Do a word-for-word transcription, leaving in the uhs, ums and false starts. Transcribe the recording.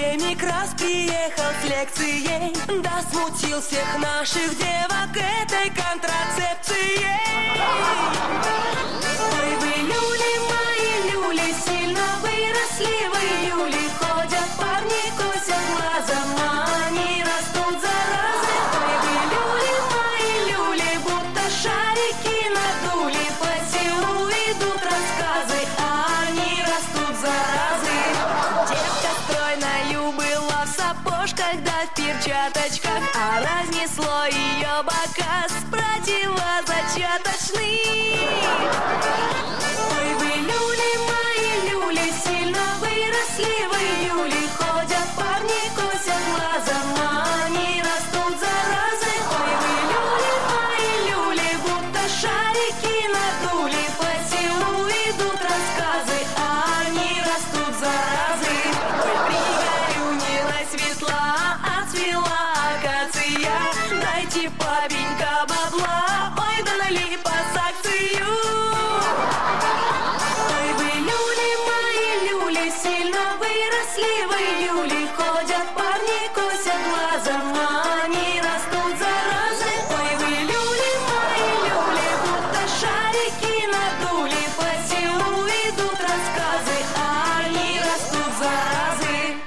академик раз приехал с лекцией, да смутил всех наших девок этой контрацепцией. Ой, вы, люли, мои люли, сильно выросли вы, люли, ходят парни, косят глазом, а они растут заразы. Ой, вы, люли, мои люли, будто шарики надули, по селу идут рассказы, а они растут заразы. Девка стройною была в сапожках да в перчаточках, а разнесло ее бока с противозачаточных.